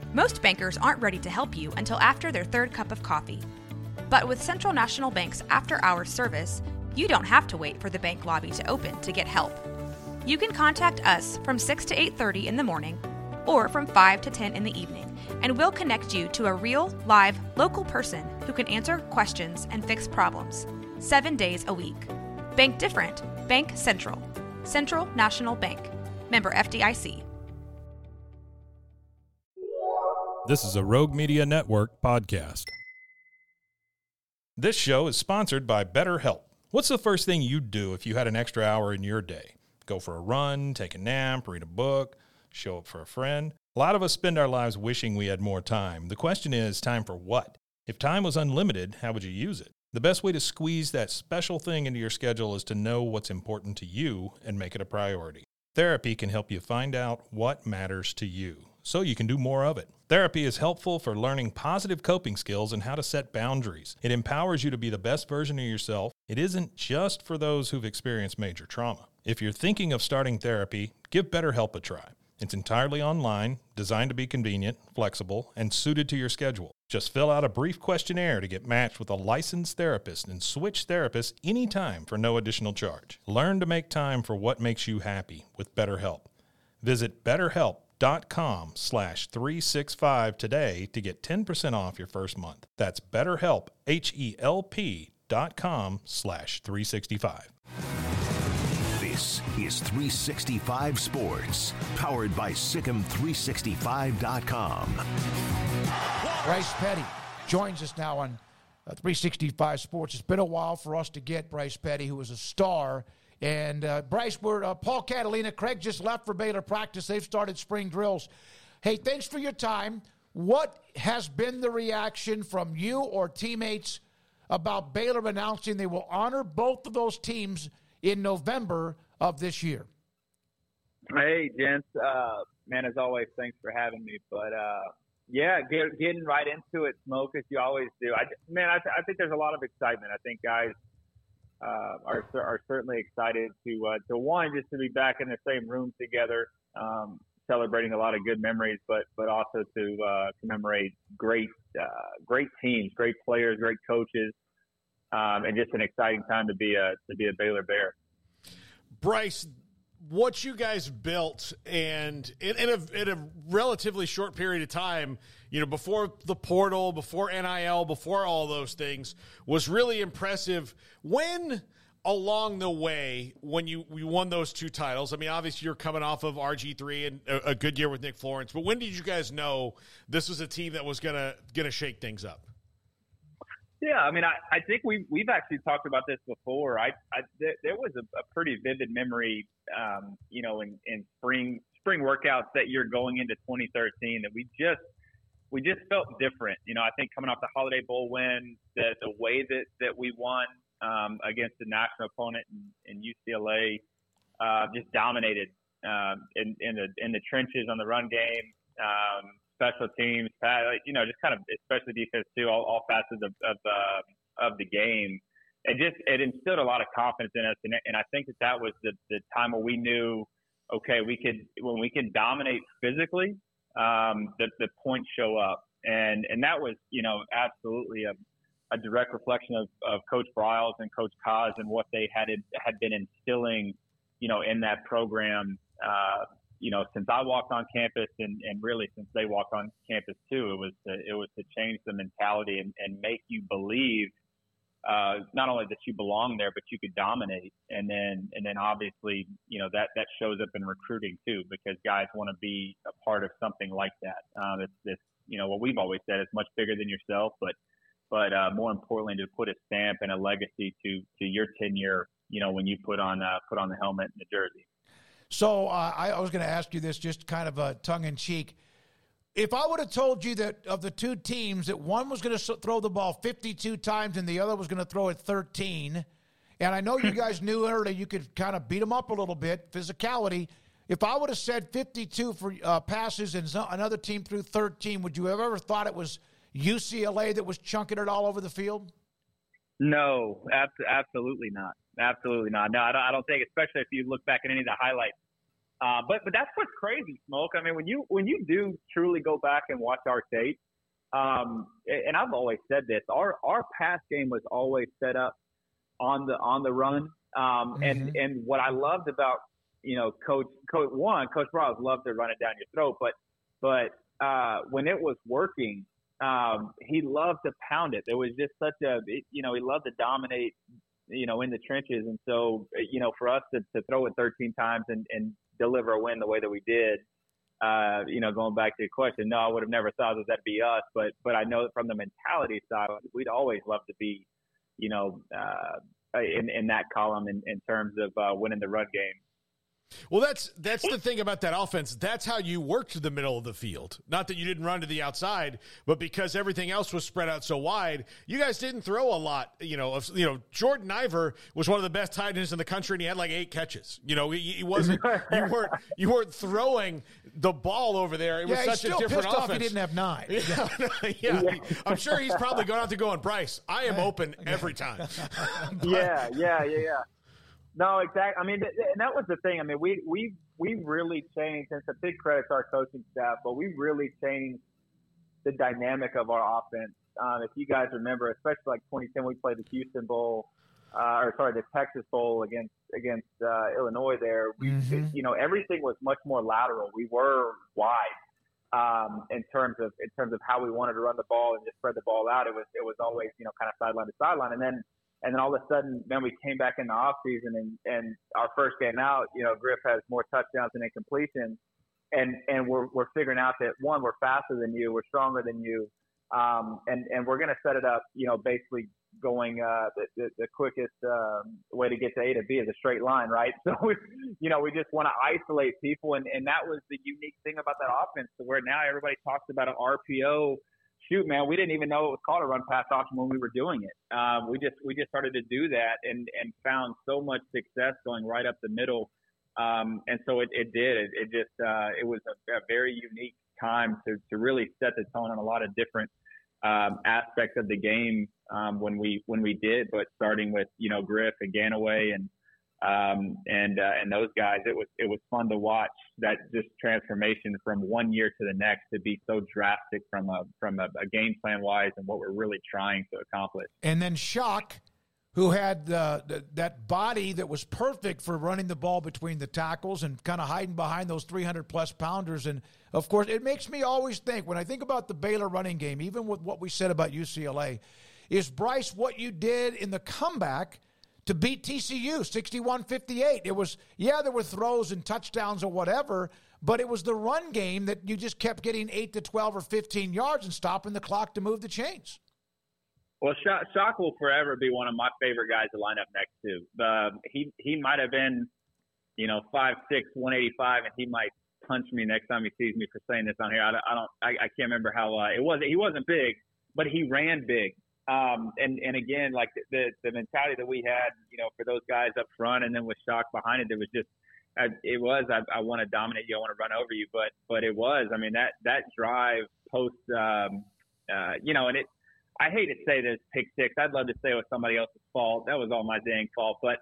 Most bankers aren't ready to help you until after their third cup of coffee. But with Central National Bank's after-hours service, you don't have to wait for the bank lobby to open to get help. You can contact us from 6 to 8:30 in the morning or from 5 to 10 in the evening, and we'll connect you to a real, live, local person who can answer questions and fix problems 7 days a week. Bank different. Bank Central. Central National Bank. Member FDIC. This is a Rogue Media Network podcast. This show is sponsored by BetterHelp. What's the first thing you'd do if you had an extra hour in your day? Go for a run, take a nap, read a book, show up for a friend? A lot of us spend our lives wishing we had more time. The question is, time for what? If time was unlimited, how would you use it? The best way to squeeze that special thing into your schedule is to know what's important to you and make it a priority. Therapy can help you find out what matters to you, so you can do more of it. Therapy is helpful for learning positive coping skills and how to set boundaries. It empowers you to be the best version of yourself. It isn't just for those who've experienced major trauma. If you're thinking of starting therapy, give BetterHelp a try. It's entirely online, designed to be convenient, flexible, and suited to your schedule. Just fill out a brief questionnaire to get matched with a licensed therapist and switch therapists anytime for no additional charge. Learn to make time for what makes you happy with BetterHelp. Visit BetterHelp.com/365 today to get 10% off your first month. That's BetterHelp, HELP.com/365. This is 365 Sports, powered by SicEm365.com. Bryce Petty joins us now on 365 Sports. It's been a while for us to get Bryce Petty, who is a star. And Bryce, Paul Catalina, Craig just left for Baylor practice. They've started spring drills. Hey, thanks for your time. What has been the reaction from you or teammates about Baylor announcing they will honor both of those teams in November of this year? Hey, gents. Man, as always, thanks for having me. But, getting right into it, Smoke, as you always do. I think there's a lot of excitement. I think guys are certainly excited to one, just to be back in the same room together, celebrating a lot of good memories, but also to commemorate great teams, great players, great coaches, and just an exciting time to be a Baylor Bear. Bryce, what you guys built, and in a relatively short period of time, before the portal, before NIL, before all those things, was really impressive. When along the way, when you won those two titles, I mean, obviously you're coming off of RG3 and a good year with Nick Florence, but when did you guys know this was a team that was gonna shake things up? Yeah, I mean, I think we've actually talked about this before. There was a pretty vivid memory, in spring workouts that year going into 2013 that we just felt different. I think coming off the Holiday Bowl win, the way that we won against the national opponent in UCLA, just dominated in the trenches on the run game. Special teams, just kind of especially defense too, all facets of the game. It instilled a lot of confidence in us, and I think that was the time where we knew, okay, when we can dominate physically, the points show up, and that was absolutely a direct reflection of Coach Briles and Coach Kaz and what they had been instilling, in that program. Since I walked on campus and really since they walked on campus too, it was to change the mentality and make you believe not only that you belong there, but you could dominate. And then obviously, that shows up in recruiting too, because guys want to be a part of something like that. It's what we've always said, it's much bigger than yourself, but more importantly, to put a stamp and a legacy to your tenure, when you put on the helmet and the jersey. So I was going to ask you this, just kind of a tongue-in-cheek. If I would have told you that of the two teams, that one was going to throw the ball 52 times and the other was going to throw it 13, and I know you guys knew early you could kind of beat them up a little bit, physicality. If I would have said 52 for passes and another team threw 13, would you have ever thought it was UCLA that was chunking it all over the field? No, absolutely not. Absolutely not. No, I don't think, especially if you look back at any of the highlights But that's what's crazy, Smoke. I mean, when you do truly go back and watch our tape, and I've always said this, our pass game was always set up on the run. And what I loved about, Coach Briles loved to run it down your throat, but when it was working, he loved to pound it. There was just he loved to dominate, in the trenches. And so, for us to throw it 13 times and deliver a win the way that we did, going back to your question, no, I would have never thought that that'd be us, but I know that from the mentality side, we'd always love to be, in that column in terms of winning the run game. Well, that's the thing about that offense. That's how you worked the middle of the field. Not that you didn't run to the outside, but because everything else was spread out so wide, you guys didn't throw a lot. Jordan Iver was one of the best tight ends in the country, and he had like 8 catches. He wasn't. You weren't throwing the ball over there. It was such a different pissed offense. Off he didn't have 9. Yeah. I'm sure he's probably going out there going, Bryce, I am open every time. Yeah. No, exactly. I mean, and that was the thing. I mean, we really changed, and it's a big credit to our coaching staff, but we really changed the dynamic of our offense. If you guys remember, especially like 2010, we played the Houston Bowl, the Texas Bowl against Illinois there. Everything was much more lateral. We were wide in terms of how we wanted to run the ball and just spread the ball out. It was always, kind of sideline to sideline. And then all of a sudden, then we came back in the off season, and our first game out, Griff has more touchdowns than incompletions, and we're figuring out that, one, we're faster than you, we're stronger than you, and we're going to set it up, basically going the quickest way to get to A to B is a straight line, right? So we just want to isolate people, and that was the unique thing about that offense, to where now everybody talks about an RPO. Shoot, man, we didn't even know it was called a run pass option when we were doing it. We just started to do that and found so much success going right up the middle. And so it did. It was a very unique time to really set the tone on a lot of different aspects of the game when we did. But starting with Griff and Ganaway and those guys, it was fun to watch that just transformation from one year to the next to be so drastic from a game plan wise and what we're really trying to accomplish. And then Shock, who had that body that was perfect for running the ball between the tackles and kind of hiding behind those 300-plus pounders. And, of course, it makes me always think, when I think about the Baylor running game, even with what we said about UCLA, is, Bryce, what you did in the comeback to beat TCU 61-58. It was, there were throws and touchdowns or whatever, but it was the run game that you just kept getting 8 to 12 or 15 yards and stopping the clock to move the chains. Well, Shock will forever be one of my favorite guys to line up next to. He might have been, 5'6", 185, and he might punch me next time he sees me for saying this on here. I can't remember how he wasn't big, but he ran big. And again, like the mentality that we had, for those guys up front, and then with Shock behind it, it was just, I want to dominate you, I want to run over you, but it was, I mean, that drive post, and I hate to say this, pick six. I'd love to say it was somebody else's fault. That was all my dang fault. But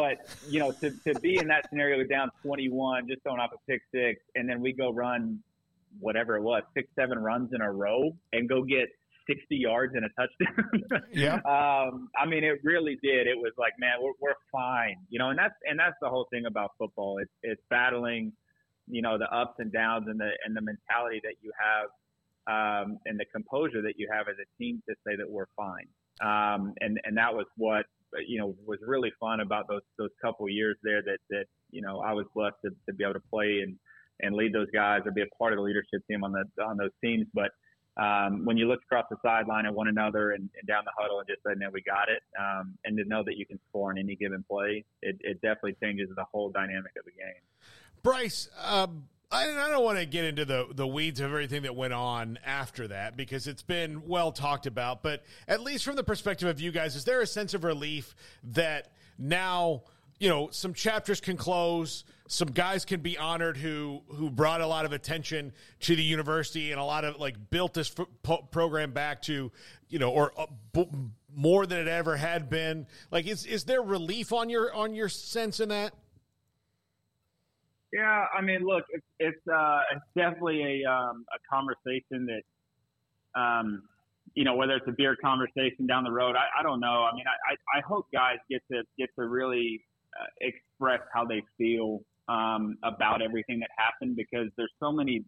to be in that scenario down 21, just throwing off a pick six, and then we go run whatever it was, 6-7 runs in a row and go get 60 yards and a touchdown. Yeah. I mean, it really did. It was like, man, we're fine, and that's the whole thing about football. It's battling, the ups and downs and the mentality that you have. And the composure that you have as a team to say that we're fine. And that was what, was really fun about those couple of years there that I was blessed to be able to play and lead those guys or be a part of the leadership team on those teams. But when you look across the sideline at one another and down the huddle and just say, man, we got it. And to know that you can score on any given play, it definitely changes the whole dynamic of the game. Bryce, I don't want to get into the weeds of everything that went on after that because it's been well talked about, but at least from the perspective of you guys, is there a sense of relief that now, some chapters can close, some guys can be honored who brought a lot of attention to the university and a lot of built this program back to, more than it ever had been? Is there relief on your sense in that? Yeah, I mean, look, it's definitely a conversation that, whether it's a beer conversation down the road, I don't know. I mean, I hope guys get to really express how they feel about everything that happened, because there's so many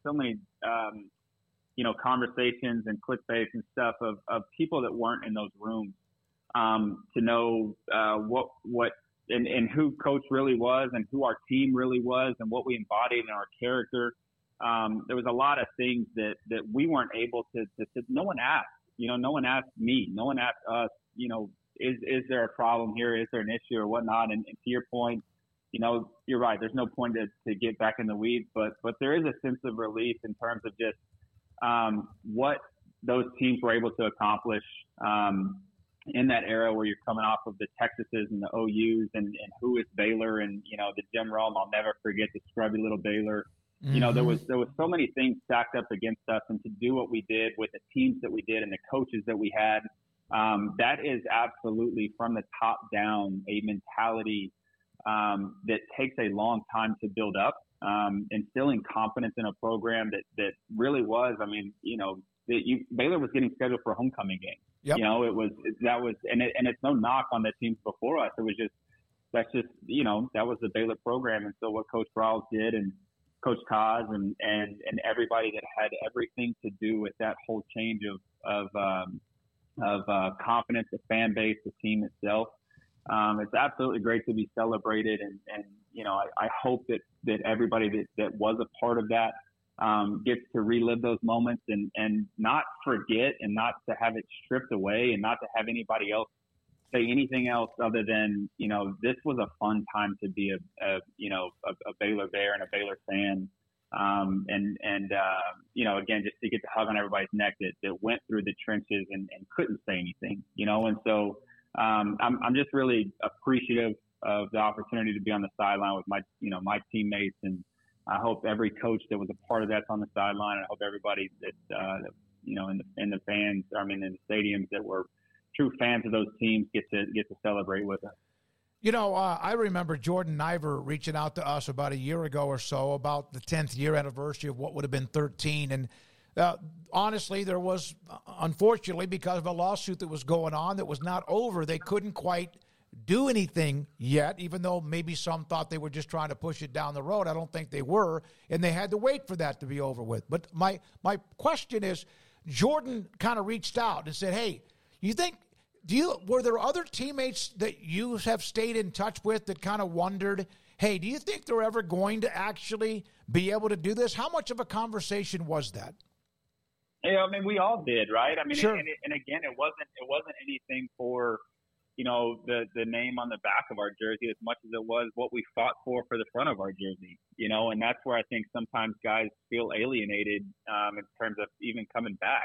conversations and clickbaits and stuff of people that weren't in those rooms to know what and who Coach really was and who our team really was and what we embodied in our character. There was a lot of things that we weren't able to no one asked. No one asked me. No one asked us, is there a problem here? Is there an issue or whatnot? And to your point, you're right. There's no point to get back in the weeds, but there is a sense of relief in terms of just what those teams were able to accomplish in that era where you're coming off of the Texases and the OUs and who is Baylor and, the Jim Rome. I'll never forget the scrubby little Baylor. Mm-hmm. There was so many things stacked up against us, and to do what we did with the teams that we did and the coaches that we had, that is absolutely from the top down a mentality that takes a long time to build up, instilling confidence in a program that really was. I mean, Baylor was getting scheduled for a homecoming game. Yep. And it's no knock on the teams before us. It was that was the Baylor program. And so what Coach Rawls did and Coach Kaz and everybody that had everything to do with that whole change of confidence, the fan base, the team itself. It's absolutely great to be celebrated. And I hope that everybody that was a part of that gets to relive those moments and not forget and not to have it stripped away and not to have anybody else say anything else other than, this was a fun time to be a Baylor Bear and a Baylor fan. Again, just to get to hug on everybody's neck that went through the trenches and couldn't say anything, and so I'm just really appreciative of the opportunity to be on the sideline with my teammates, and I hope every coach that was a part of that's on the sideline. I hope everybody that in the fans, in the stadiums that were true fans of those teams get to celebrate with us. I remember Jordan Niver reaching out to us about a year ago or so about the 10th year anniversary of what would have been 13. And honestly, there was, unfortunately, because of a lawsuit that was going on that was not over, they couldn't quite do anything yet, even though maybe some thought they were just trying to push it down the road. I don't think they were, and they had to wait for that to be over with. But my question is, Jordan kind of reached out and said, hey, were there other teammates that you have stayed in touch with that kind of wondered, hey, do you think they're ever going to actually be able to do this? How much of a conversation was that? Yeah, we all did, right? Sure. And again, it wasn't anything for, the name on the back of our jersey as much as it was what we fought for the front of our jersey, and that's where I think sometimes guys feel alienated in terms of even coming back,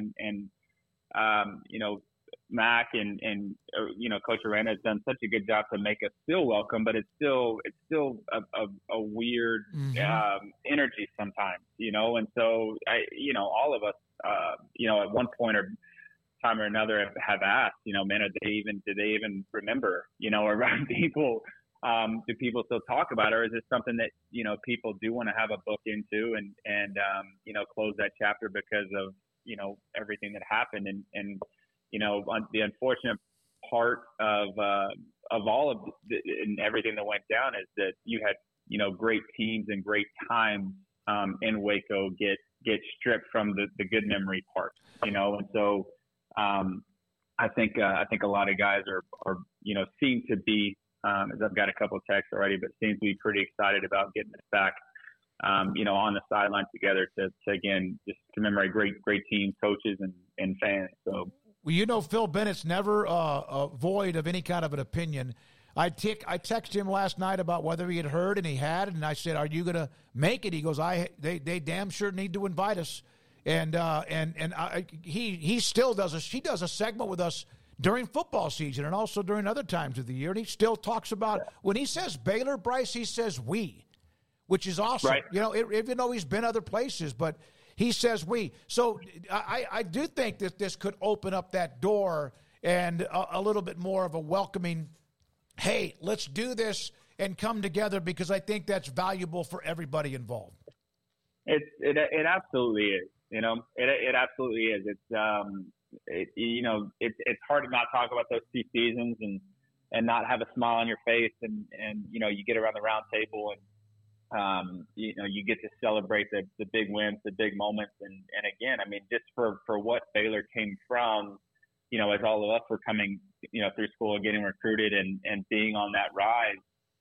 Mac and Coach Aranda has done such a good job to make us feel welcome, but it's still a weird energy sometimes, and so all of us at one point or time or another have asked, man, do they even remember, around people? Do people still talk about it, or is it something that people do want to have a book into and close that chapter because of everything that happened and the unfortunate part of all of and everything that went down is that you had great teams and great times in Waco get stripped from the good memory part, and so I think a lot of guys are seem to be as I've got a couple of texts already, but seem to be pretty excited about getting this back on the sideline together to again just commemorate great teams, coaches, and fans. So. Well, Phil Bennett's never void of any kind of an opinion. I texted him last night about whether he had heard, and he had, and I said, "Are you going to make it?" He goes, "They damn sure need to invite us," he still does he does a segment with us during football season and also during other times of the year, and he still talks about when he says Baylor, Bryce, he says we, which is awesome. Right. Even though he's been other places, but. He says we. So I do think that this could open up that door and a little bit more of a welcoming, hey, let's do this and come together, because I think that's valuable for everybody involved. It absolutely is. It absolutely is. It's hard to not talk about those 2 seasons and not have a smile on your face, and you get around the round table and you get to celebrate the big wins, the big moments, and again, I mean, just for what Baylor came from, as all of us were coming through school and getting recruited and being on that rise,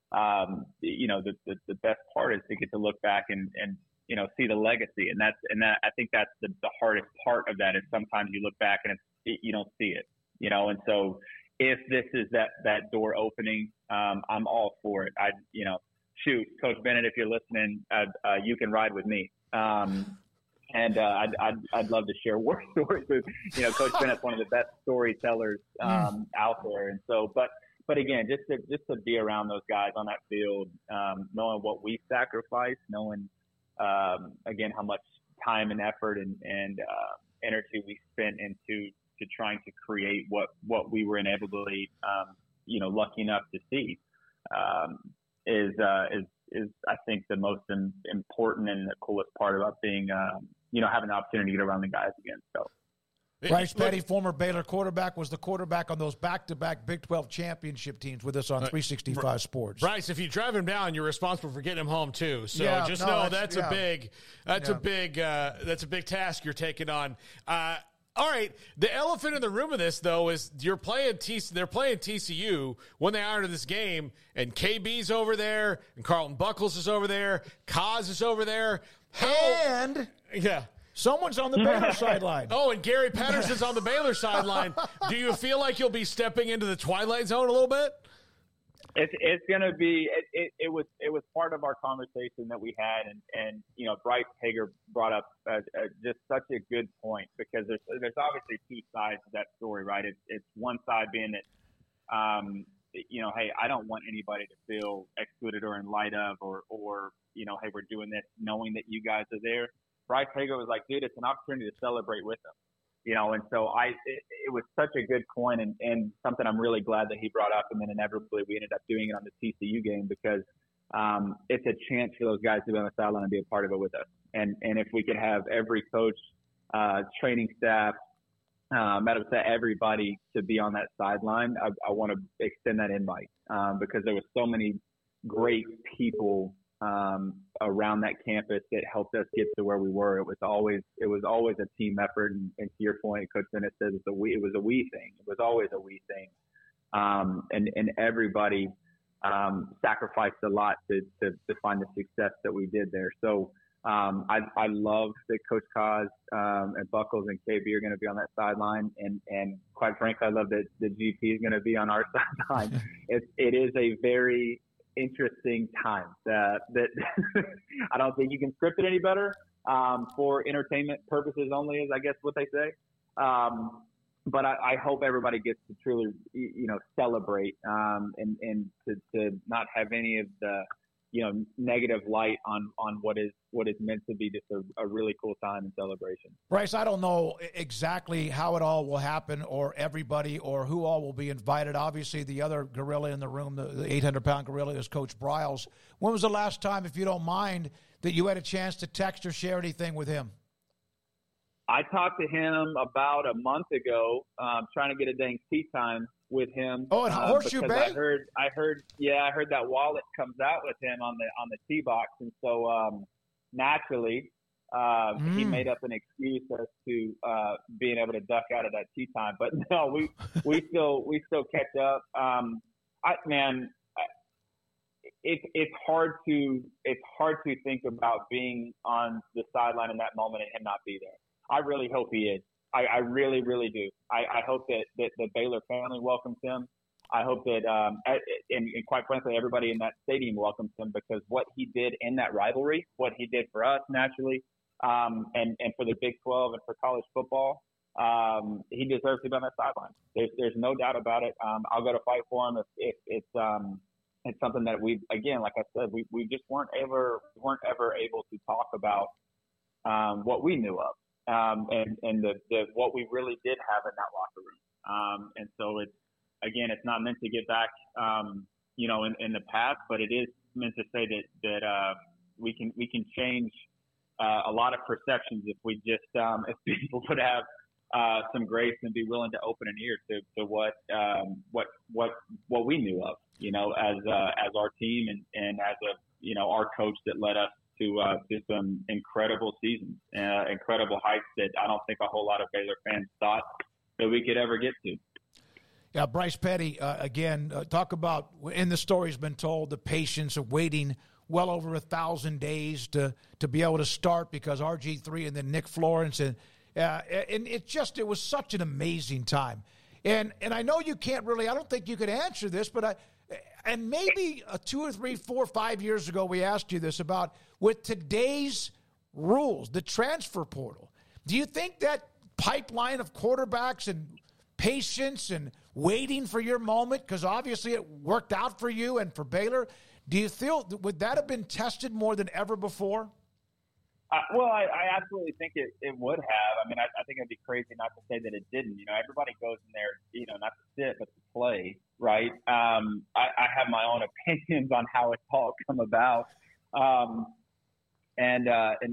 the best part is to get to look back and see the legacy. And I think that's the hardest part of that, is sometimes you look back and you don't see it, and so if this is that door opening, I'm all for it. Shoot, Coach Bennett, if you're listening, you can ride with me. And I'd love to share war stories with, Coach Bennett's one of the best storytellers out there. And so, but again, just to be around those guys on that field, knowing what we sacrificed, knowing, again, how much time and effort and energy we spent into trying to create what we were inevitably, lucky enough to see, is I think the most important and the coolest part about being, having the opportunity to get around the guys again. So. Bryce Petty, former Baylor quarterback, was the quarterback on those back-to-back Big 12 championship teams with us on 365 Sports. Bryce, if you drive him down, you're responsible for getting him home too. So that's a big task you're taking on. All right, the elephant in the room of this, though, is they're playing TCU when they are into this game, and KB's over there, and Carlton Buckles is over there, Kaz is over there. And someone's on the Baylor sideline. Oh, and Gary Patterson's on the Baylor sideline. Do you feel like you'll be stepping into the twilight zone a little bit? It's going to be. It was part of our conversation that we had, and Bryce Hager brought up just such a good point, because there's obviously 2 sides to that story, right? It's one side being that, hey, I don't want anybody to feel excluded or in light of, or hey, we're doing this knowing that you guys are there. Bryce Hager was like, dude, it's an opportunity to celebrate with them. And so it was such a good point, and something I'm really glad that he brought up, and then inevitably we ended up doing it on the TCU game, because it's a chance for those guys to be on the sideline and be a part of it with us. And if we could have every coach, training staff, everybody to be on that sideline, I want to extend that invite, because there was so many great people around that campus that helped us get to where we were. It was always a team effort, and to your point, Coach Bennett says it was a we thing. It was always a we thing, and everybody sacrificed a lot to find the success that we did there. So I love that Coach Kaz and Buckles and KB are going to be on that sideline, and quite frankly, I love that the GP is going to be on our sideline. It is a very interesting time that I don't think you can script it any better, for entertainment purposes only, is I guess what they say. But I hope everybody gets to truly, celebrate, and to not have any of the, negative light on what is meant to be just a really cool time and celebration. Bryce, I don't know exactly how it all will happen, or everybody, or who all will be invited. Obviously, the other gorilla in the room, the 800-pound gorilla, is Coach Briles. When was the last time, if you don't mind, that you had a chance to text or share anything with him? I talked to him about a month ago, trying to get a dang tea time with him. Oh, at Horseshoe Bay? I heard that wallet comes out with him on the tee box, and so naturally he made up an excuse as to being able to duck out of that tee time. But no, we still catch up. It's hard to think about being on the sideline in that moment and him not be there. I really hope he is. I really, really do. I hope that the Baylor family welcomes him. I hope that, and quite frankly, everybody in that stadium welcomes him, because what he did in that rivalry, what he did for us naturally, and for the Big 12 and for college football, he deserves to be on that sideline. There's no doubt about it. I'll go to fight for him if it's something that we, again, like I said, we just weren't ever able to talk about what we knew of. And the what we really did have in that locker room. And so it's not meant to get back, in the past, but it is meant to say that we can change a lot of perceptions if we just if people would have some grace and be willing to open an ear to what we knew of, as our team and as our coach that led us to some incredible seasons, incredible heights that I don't think a whole lot of Baylor fans thought that we could ever get to. Yeah, Bryce Petty, again, talk about, in the story's been told, the patience of waiting well over 1,000 days to be able to start because RG3 and then Nick Florence. And it was such an amazing time. And I know you can't really, I don't think you could answer this, but and maybe 2 or 3, 4, 5 years ago we asked you this about with today's rules, the transfer portal. Do you think that pipeline of quarterbacks and patience and waiting for your moment, because obviously it worked out for you and for Baylor, do you feel, would that have been tested more than ever before? Well, I absolutely think it would have. I mean, I think it'd be crazy not to say that it didn't. Everybody goes in there, not to sit, but to play, right? I have my own opinions on how it's all come about. And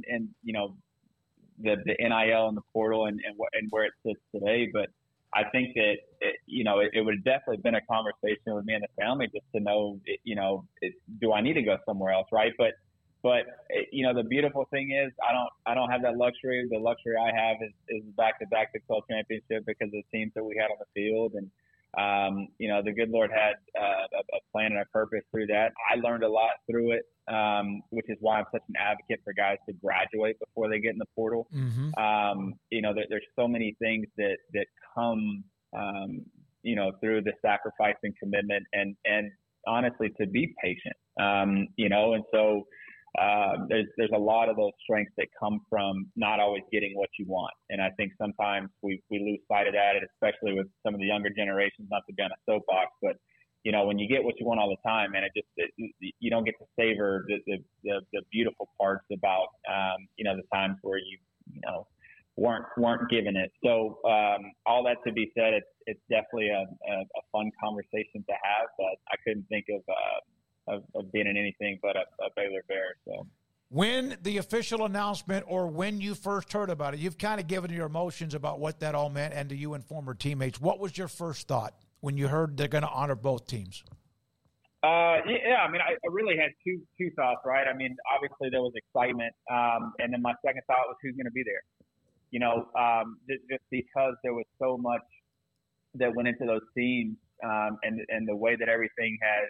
the NIL and the portal and where it sits today. But I think that, it would have definitely been a conversation with me and the family just to know, do I need to go somewhere else, right? But the beautiful thing is I don't have that luxury. The luxury I have is back-to-back Big 12 championship because of the teams that we had on the field. And, the good Lord had a plan and a purpose through that. I learned a lot through it, which is why I'm such an advocate for guys to graduate before they get in the portal. Mm-hmm. There's so many things that come, through the sacrifice and commitment and honestly to be patient, and so there's a lot of those strengths that come from not always getting what you want. And I think sometimes we lose sight of that, especially with some of the younger generations, not to be on a soapbox, but when you get what you want all the time, and you don't get to savor the beautiful parts about, the times where you weren't given it. So all that to be said, it's definitely a fun conversation to have, but I couldn't think of being in anything but a Baylor Bear. So when the official announcement or when you first heard about it, you've kind of given your emotions about what that all meant and to you and former teammates. What was your first thought when you heard they're going to honor both teams? I really had two thoughts, right? I mean, obviously there was excitement. And then my second thought was who's going to be there, just because there was so much that went into those teams, and the way that everything has,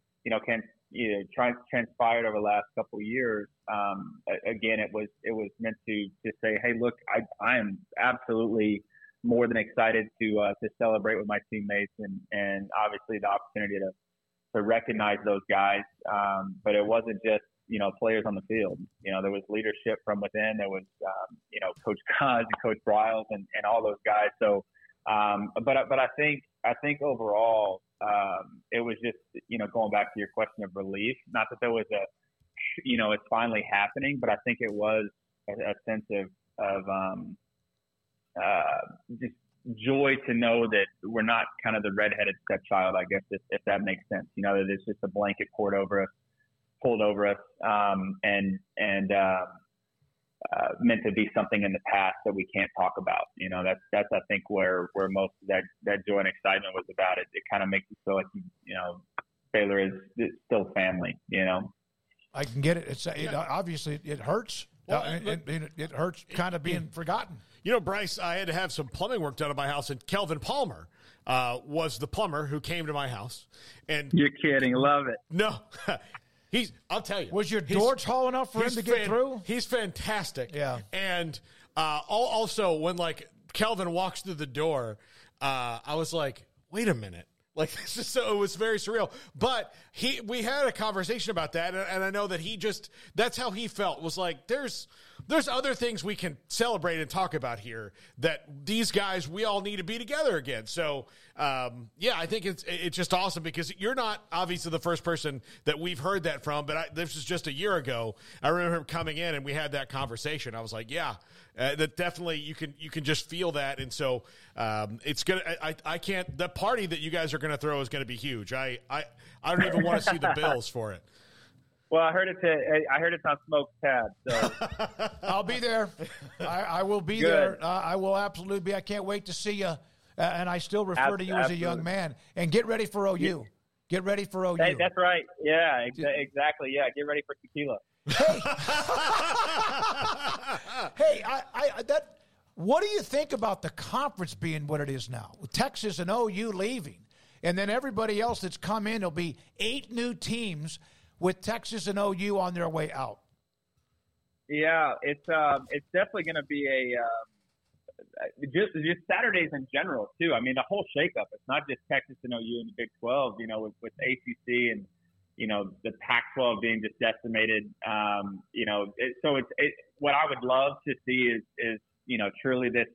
transpired over the last couple of years. Again, it was meant to say, hey, look, I am absolutely more than excited to celebrate with my teammates and obviously the opportunity to recognize those guys. But it wasn't just, players on the field. There was leadership from within. There was, Coach Kaz and Coach Briles and all those guys. So, but I think overall, it was just, going back to your question of relief, not that there was it's finally happening, but I think it was a sense of just joy to know that we're not kind of the redheaded stepchild, I guess, if that makes sense. That it's just a blanket pulled over us, and meant to be something in the past that we can't talk about. That's I think where most of that joy and excitement was about. It kind of makes you feel like Baylor is still family. I can get it. Obviously it hurts. Well, it hurts kind of being forgotten. Bryce, I had to have some plumbing work done at my house, and Kelvin Palmer was the plumber who came to my house. And you're kidding. Love it. No. I'll tell you. Was your door tall enough for him to get through? He's fantastic. Yeah. And also, when, Kelvin walks through the door, I was like, wait a minute. So it was very surreal. But we had a conversation about that, and I know that that's how he felt, was like, there's there's other things we can celebrate and talk about here that these guys, we all need to be together again. So, I think it's just awesome because you're not obviously the first person that we've heard that from, but this was just a year ago. I remember him coming in and we had that conversation. I was like, that definitely you can just feel that. And so, it's going to, I can't, the party that you guys are going to throw is going to be huge. I don't even want to see the bills for it. Well, I heard it's on Smoke's tab, so I'll be there. I will be there. I will absolutely be. I can't wait to see you. And I still refer to you as a young man. And get ready for OU. Get ready for OU. Hey, that's right. Yeah, exactly. Yeah, get ready for tequila. Hey, what do you think about the conference being what it is now? With Texas and OU leaving, and then everybody else that's come in, there'll be 8 new teams with Texas and OU on their way out. Yeah, it's definitely going to be just Saturdays in general too. I mean, the whole shakeup. It's not just Texas and OU in the Big 12. You know, with ACC and the Pac-12 being just decimated. So it's what I would love to see is truly this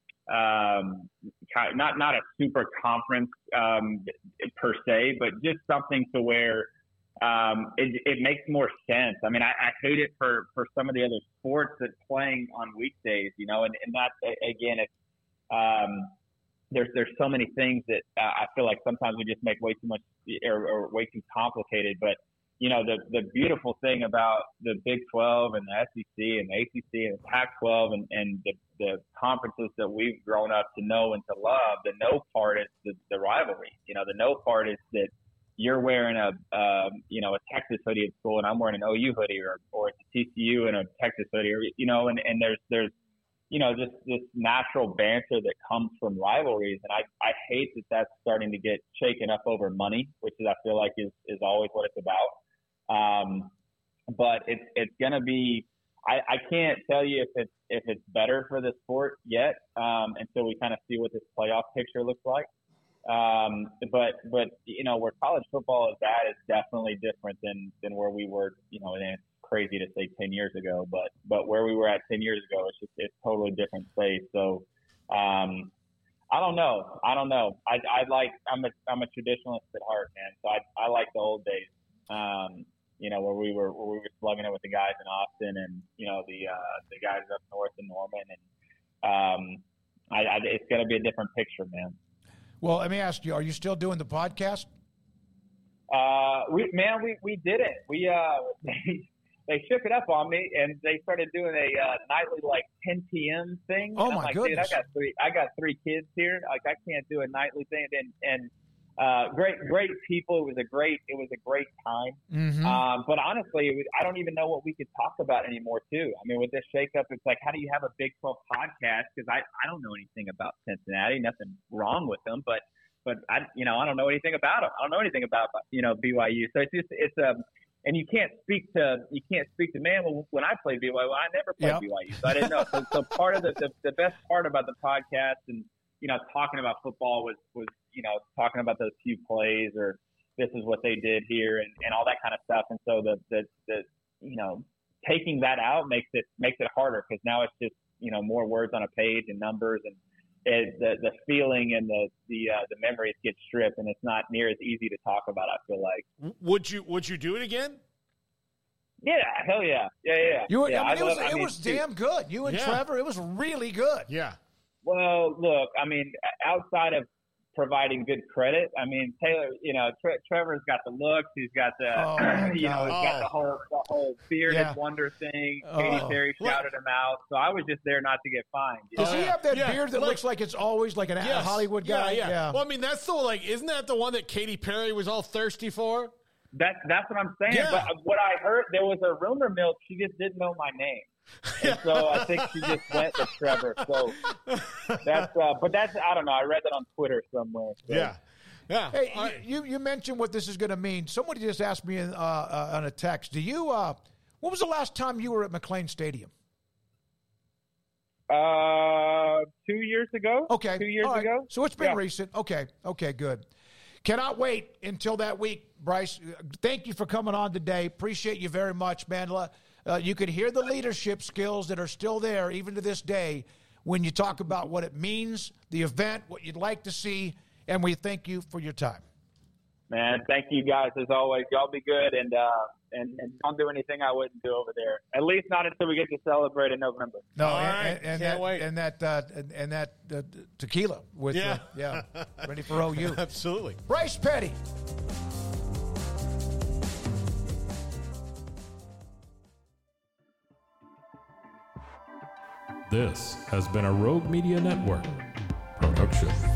not a super conference per se, but just something to where it makes more sense. I mean, I hate it for some of the other sports that playing on weekdays, and that again, it's there's so many things that I feel like sometimes we just make way too much or way too complicated. But the beautiful thing about the Big 12 and the SEC and the ACC and the Pac-12 and the conferences that we've grown up to know and to love, the no part is the rivalry. The no part is that you're wearing a Texas hoodie at school and I'm wearing an OU hoodie or it's a TCU and a Texas hoodie, and there's just this natural banter that comes from rivalries. And I hate that that's starting to get shaken up over money, which I feel like is always what it's about. But it's going to be, I can't tell you if it's better for the sport yet until we kind of see what this playoff picture looks like. But where college football is at is definitely different than where we were, and it's crazy to say 10 years ago, but where we were at 10 years ago, it's totally different space. So, I don't know. I'm a traditionalist at heart, man. So I like the old days, where we were slugging it with the guys in Austin and, the guys up north in Norman. And, it's going to be a different picture, man. Well, let me ask you, are you still doing the podcast? We did it. They shook it up on me and they started doing a nightly 10 p.m. thing. Oh, and I'm my like, goodness. Dude, I got 3 kids here. Like, I can't do a nightly thing. And great people. It was a great time. Mm-hmm. But honestly, I don't even know what we could talk about anymore too. I mean, with this shakeup, it's like, how do you have a Big 12 podcast? Because I don't know anything about Cincinnati. Nothing wrong with them, but I don't know anything about them. I don't know anything about BYU. So and you can't speak to man. Well, when I played BYU, I never played BYU, so I didn't know. So part of the best part about the podcast and talking about football was talking about those few plays or this is what they did here and all that kind of stuff. And so the taking that out makes it harder because now it's just more words on a page and numbers and the feeling and the memories get stripped and it's not near as easy to talk about. I feel like. Would you do it again? Yeah, hell yeah, yeah. It was damn good. You and Trevor, it was really good. Yeah. Well, look, I mean, outside of providing good credit, I mean, Taylor, Trevor's got the looks. He's got the, he's got the whole bearded wonder thing. Katy Perry shouted him out. So I was just there not to get fined. Does he have that beard that looks like it's always like a Hollywood guy? Yeah. Well, I mean, that's isn't that the one that Katy Perry was all thirsty for? That's what I'm saying. Yeah. But what I heard, there was a rumor mill. She just didn't know my name. And so I think she just went with Trevor. So that's I don't know. I read that on Twitter somewhere. So. Yeah. Hey, you mentioned what this is going to mean. Somebody just asked me on a text. Do you? When was the last time you were at McLean Stadium? 2 years ago. Okay. 2 years ago. So it's been recent. Okay, good. Cannot wait until that week, Bryce. Thank you for coming on today. Appreciate you very much, man. You could hear the leadership skills that are still there even to this day when you talk about what it means, the event, what you'd like to see, and we thank you for your time. Man, thank you guys as always. Y'all be good, and don't do anything I wouldn't do over there. At least not until we get to celebrate in November. No, All right. Can't wait. And that tequila with ready for OU. Absolutely. Bryce Petty. This has been a Rogue Media Network production.